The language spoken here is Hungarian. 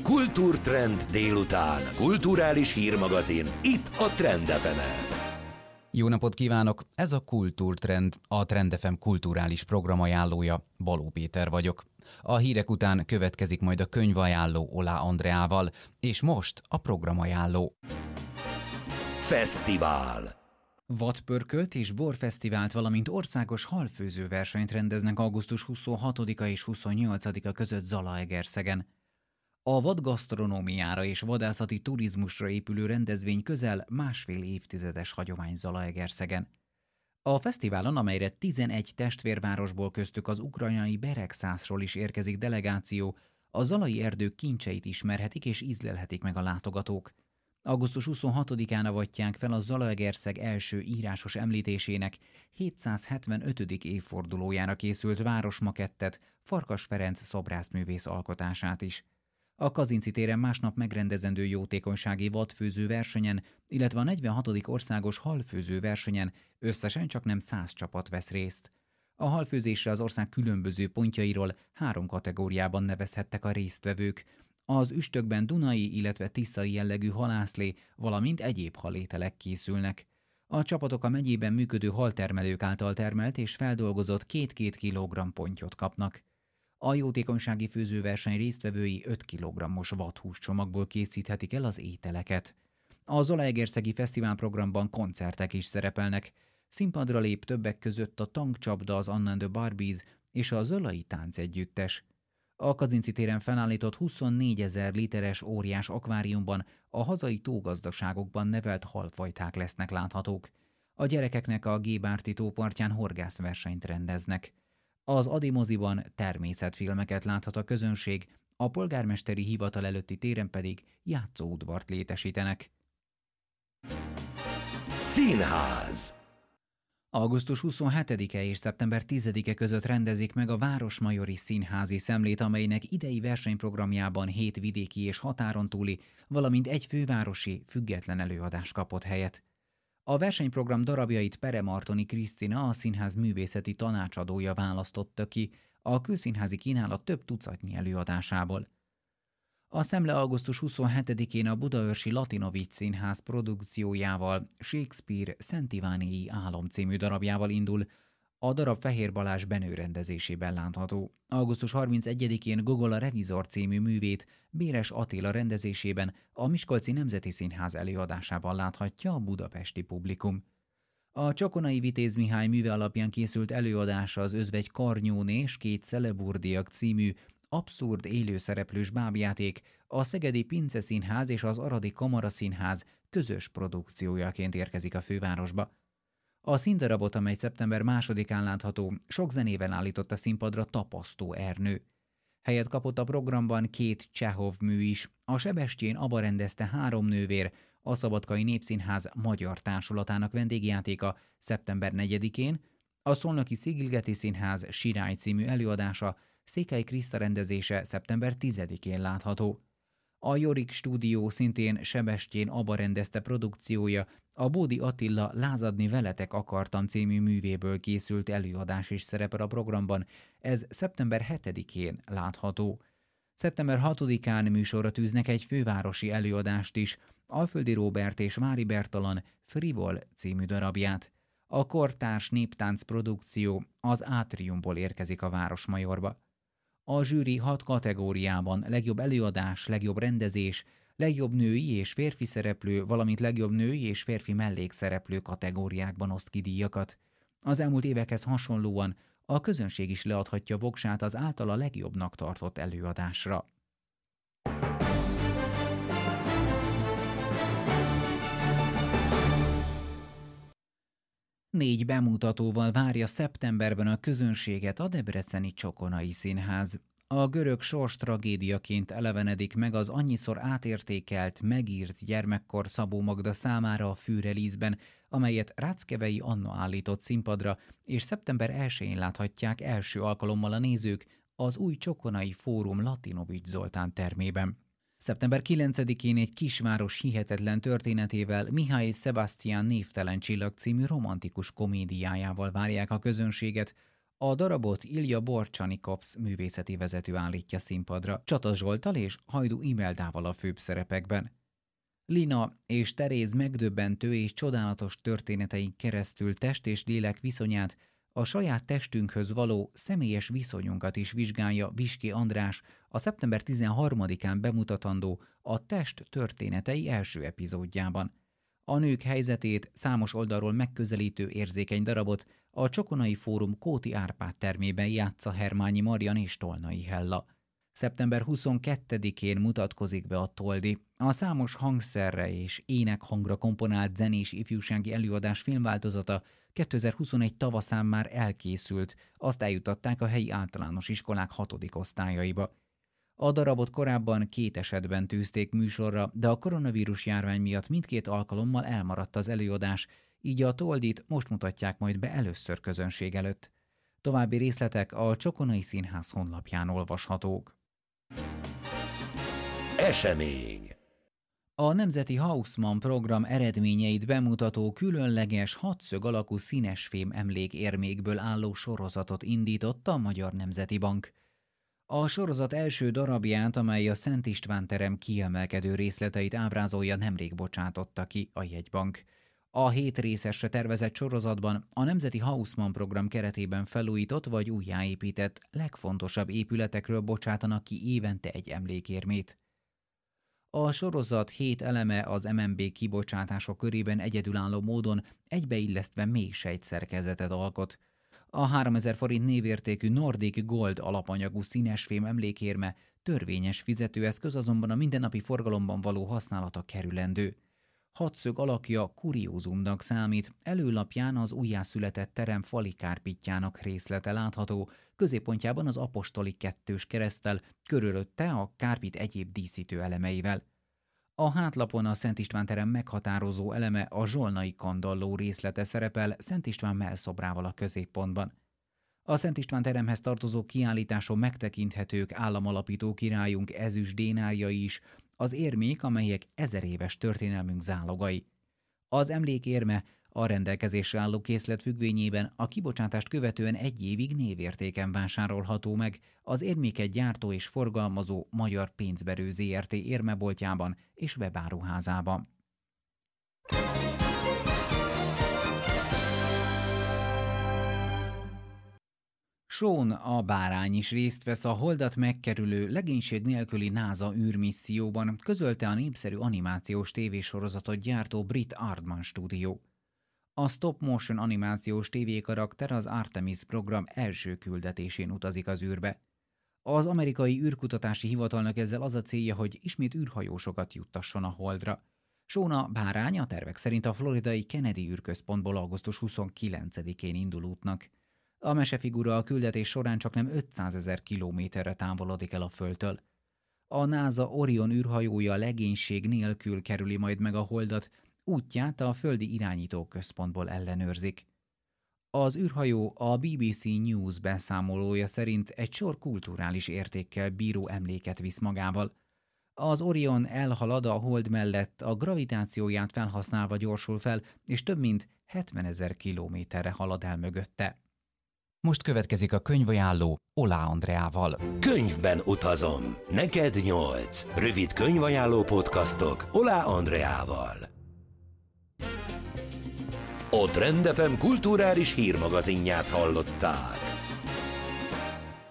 Kultúrtrend délután. Kulturális hírmagazin. Itt a Trend FM-en. Jó napot kívánok! Ez a Kultúrtrend, a Trend FM kulturális programajánlója. Baló Péter vagyok. A hírek után következik majd a könyvajánló Olá Andreával, és most a programajánló. Fesztivál. Vadpörkölt és borfesztivált, valamint országos halfőző versenyt rendeznek augusztus 26-a és 28-a között Zalaegerszegen. A vadgasztronómiára és vadászati turizmusra épülő rendezvény közel másfél évtizedes hagyomány Zalaegerszegen. A fesztiválon, amelyre 11 testvérvárosból köztük az ukrajnai Beregszászról is érkezik delegáció, a zalai erdők kincseit ismerhetik és ízlelhetik meg a látogatók. Augusztus 26-án avatják fel a Zalaegerszeg első írásos említésének 775. évfordulójára készült városmakettet, Farkas Ferenc szobrászművész alkotását is. A Kazinczy téren másnap megrendezendő jótékonysági vadfőző versenyen, illetve a 46. országos halfőző versenyen összesen csaknem 100 csapat vesz részt. A halfőzésre az ország különböző pontjairól 3 kategóriában nevezhettek a résztvevők. Az üstökben dunai, illetve tiszai jellegű halászlé, valamint egyéb halételek készülnek. A csapatok a megyében működő haltermelők által termelt és feldolgozott 2-2 kg pontyot kapnak. A jótékonysági főzőverseny résztvevői 5 kg-os vadhús csomagból készíthetik el az ételeket. A Zalaegerszegi fesztiválprogramban koncertek is szerepelnek. Színpadra lép többek között a Tankcsapda, az Anna and the Barbies és a Zölai Táncegyüttes. A Kazinczy téren felállított 24 000 literes óriás akváriumban a hazai tógazdaságokban nevelt halfajták lesznek láthatók. A gyerekeknek a Gébárti tó partján horgászversenyt rendeznek. Az Adi moziban természetfilmeket láthat a közönség, a polgármesteri hivatal előtti téren pedig játszóudvart létesítenek. Színház. Augusztus 27-e és szeptember 10-e között rendezik meg a Városmajori Színházi Szemlét, amelynek idei versenyprogramjában 7 vidéki és határon túli, valamint egy fővárosi független előadás kapott helyet. A versenyprogram darabjait Peremartoni Krisztina, a színház művészeti tanácsadója választotta ki a kőszínházi kínálat több tucatnyi előadásából. A Szemle augusztus 27-én a Budaörsi Latinovics Színház produkciójával, Shakespeare Szent Ivánéi Álom című darabjával indul, a darab Fehér Balázs Benő rendezésében látható. Augusztus 31-én Gogol Revizor című művét Béres Attila rendezésében a Miskolci Nemzeti Színház előadásában láthatja a budapesti publikum. A Csokonai Vitéz Mihály műve alapján készült előadása az Özvegy Karnyóné és 2 Celeburdiak című abszurd élőszereplős bábjáték a Szegedi Pince Színház és az Aradi Kamara Színház közös produkciójaként érkezik a fővárosba. A színdarabot, amely szeptember 2-án látható, sok zenével állított a színpadra Tapasztó Ernő. Helyet kapott a programban 2 Csehov mű is, a Sebestyén Aba rendezte 3 nővér, a Szabadkai Népszínház magyar társulatának vendégjátéka szeptember 4-én, a Szolnoki Szigligeti Színház Sirály című előadása Székely Kriszta rendezése szeptember 10-én látható. A Jorik stúdió szintén Sebestyén Aba rendezte produkciója, a Bódi Attila Lázadni veletek akartam című művéből készült előadás is szerepel a programban, ez szeptember 7-én látható. Szeptember 6-án műsorra tűznek egy fővárosi előadást is, Alföldi Róbert és Vári Bertalan Frivol című darabját. A kortárs néptánc produkció az Átriumból érkezik a Városmajorba. A zsűri 6 kategóriában legjobb előadás, legjobb rendezés, legjobb női és férfi szereplő, valamint legjobb női és férfi mellékszereplő kategóriákban oszt ki díjakat. Az elmúlt évekhez hasonlóan a közönség is leadhatja voksát az általa legjobbnak tartott előadásra. Négy bemutatóval várja szeptemberben a közönséget a debreceni Csokonai Színház. A görög sors tragédiaként elevenedik meg az annyiszor átértékelt, megírt gyermekkor Szabó Magda számára a Fűrelízben, amelyet Ráckevei Anna állított színpadra, és szeptember 1-én láthatják első alkalommal a nézők az új Csokonai Fórum Latinovics Zoltán termében. Szeptember 9-én egy kisváros hihetetlen történetével Mihály Sebastian Névtelen csillag című romantikus komédiájával várják a közönséget A darabot Ilja Borcsanikovsz művészeti vezető állítja színpadra, Csata Zsolttal és Hajdú Imeldával a főbb szerepekben. Lina és Teréz megdöbbentő és csodálatos történetein keresztül test és lélek viszonyát, a saját testünkhöz való személyes viszonyunkat is vizsgálja Viski András a szeptember 13-án bemutatandó A test történetei első epizódjában. A nők helyzetét számos oldalról megközelítő érzékeny darabot a Csokonai Fórum Kóti Árpád termében játsza Hermányi Marian és Tolnai Hella. Szeptember 22-én mutatkozik be a Toldi, a számos hangszerre és énekhangra komponált zenés ifjúsági előadás filmváltozata 2021 tavaszán már elkészült, azt eljutatták a helyi általános iskolák 6. osztályaiba. A darabot korábban 2 esetben tűzték műsorra, de a koronavírus járvány miatt mindkét alkalommal elmaradt az előadás, így a Toldit most mutatják majd be először közönség előtt. További részletek a Csokonai Színház honlapján olvashatók. Esemény. A Nemzeti Haussmann program eredményeit bemutató különleges 6 szög alakú színesfém emlékérmékből álló sorozatot indított a Magyar Nemzeti Bank. A sorozat első darabját, amely a Szent István terem kiemelkedő részleteit ábrázolja, nemrég bocsátotta ki a jegybank. A 7 részesre tervezett sorozatban a Nemzeti Haussmann program keretében felújított vagy újjáépített legfontosabb épületekről bocsátanak ki évente egy emlékérmét. A sorozat 7 eleme az MNB kibocsátások körében egyedülálló módon egybeillesztve mély sejtszerkezetet alkot. A 3000 forint névértékű Nordic Gold alapanyagú színesfém emlékérme törvényes fizetőeszköz, azonban a mindennapi forgalomban való használata kerülendő. 6 szög alakja kuriózumnak számít, előlapján az újjászületett terem fali kárpitjának részlete látható, középpontjában az apostoli 2-s kereszttel, körülötte a kárpit egyéb díszítő elemeivel. A hátlapon a Szent István terem meghatározó eleme, a zsolnai kandalló részlete szerepel Szent István mellszobrával a középpontban. A Szent István teremhez tartozó kiállításon megtekinthetők államalapító királyunk ezüst dénárjai is, az érmék, amelyek 1000 éves történelmünk zálogai. Az emlékérme a rendelkezésre álló készlet függvényében a kibocsátást követően 1 évig névértéken vásárolható meg az érméket gyártó és forgalmazó Magyar Pénzverő Zrt. Érmeboltjában és webáruházában. Sean a bárány is részt vesz a Holdat megkerülő legénység nélküli NASA űrmisszióban, közölte a népszerű animációs tévésorozatot gyártó Brit Aardman stúdió. A stop-motion animációs tévékarakter az Artemis program első küldetésén utazik az űrbe. Az amerikai űrkutatási hivatalnak ezzel az a célja, hogy ismét űrhajósokat juttasson a Holdra. Sean a bárány a tervek szerint a floridai Kennedy űrközpontból augusztus 29-én indul útnak. A mesefigura a küldetés során csaknem 500 000 kilométerre távolodik el a Földtől. A NASA Orion űrhajója legénység nélkül kerüli majd meg a Holdat, útját a földi irányítóközpontból ellenőrzik. Az űrhajó a BBC News beszámolója szerint egy sor kulturális értékkel bíró emléket visz magával. Az Orion elhalad a Hold mellett, a gravitációját felhasználva gyorsul fel, és több mint 70 000 kilométerre halad el mögötte. Most következik a könyvajánló Oláh Andreával. Könyvben utazom. Neked 8. Rövid könyvajánló podcastok Oláh Andreával. A Trend FM kulturális hírmagazinját hallottál.